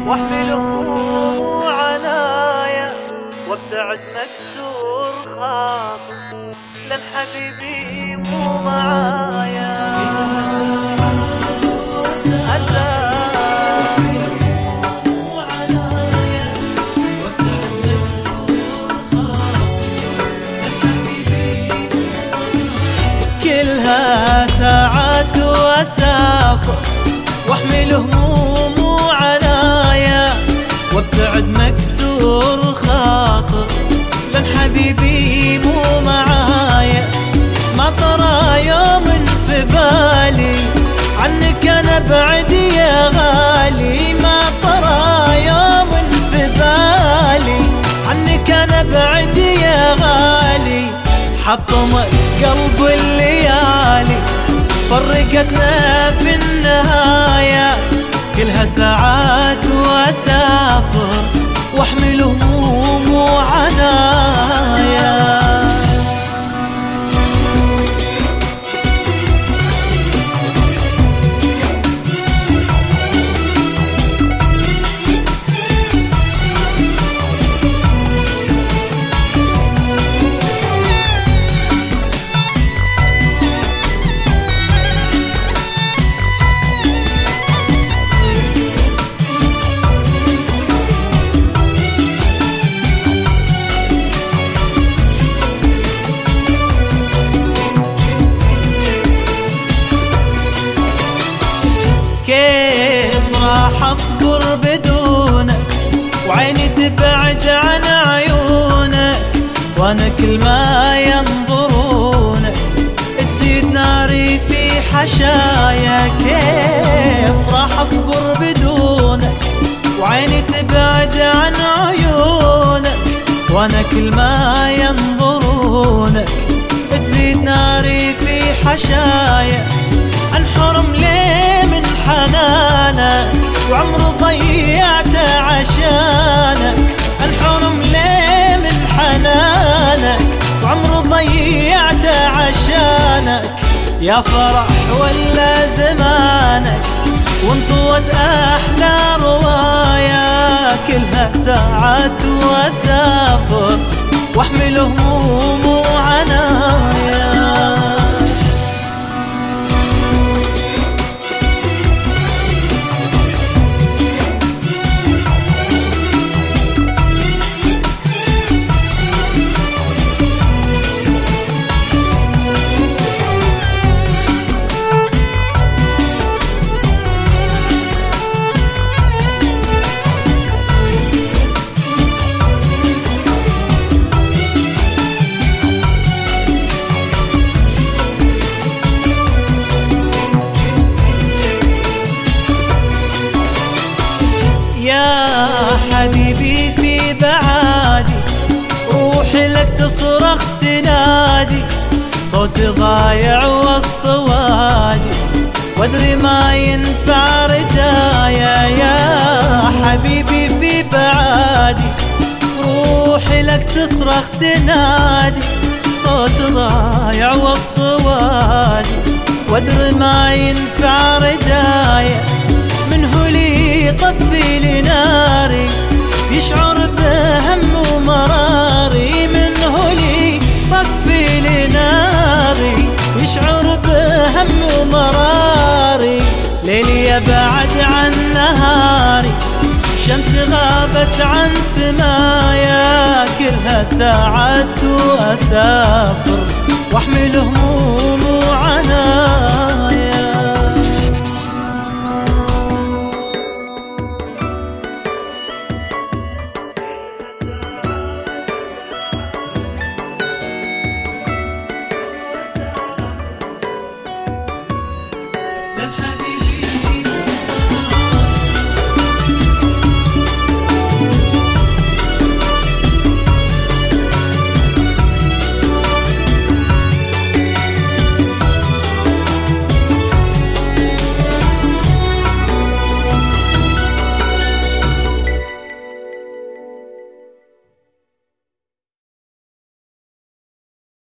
واحمل هموم وعنايا وابتعد مكسور خاطر، لان حبيبي مو معايا. كلها ساعات واسافر واحمل هموم وعنايا وابتعد مكسور خاطر، لان حبيبي مو معايا. ما طرى يوم في بالي عنك انا بعد يا غالي، ما طرى يوم في بالي عنك انا بعد يا غالي. حطمت قلب الليالي فرقتنا في النهاية، كلها ساعات واسافر واحمل هموم وعنايا. كيف راح اصبر بدونك وعيني تبعد عن عيونك، وانا كل ما ينظرونك تزيد ناري في حشايا. كيف راح اصبر بدونك وعيني تبعد عن عيونك، وانا كل ما ينظرونك تزيد ناري في حشايا. انحرم ليه من حنانك وعمر ضيعته عشانك، انحرم ليه من حنانك وعمر ضيعته عشانك. يا فرح ولا زمانك وانطوت احلى روايا، كلها ساعات واسافر واحمل هموم وعنايا. يا حبيبي في بعادي روحي لك تصرخ تنادي، صوتي ضايع وسط وادي وادري ما ينفع رجايا. يا حبيبي في بعادي روحي لك تصرخ تنادي، صوتي ضايع وسط وادي وادري ما ينفع رجايا. منه لي يطفي لي ناري يشعر بهم ومراري، منه لي يطفي لي ناري يشعر بهم ومراري. ليلي يبعد عن نهاري الشمس غابت عن سمايا، كلها ساعات واسافر واحمل هموم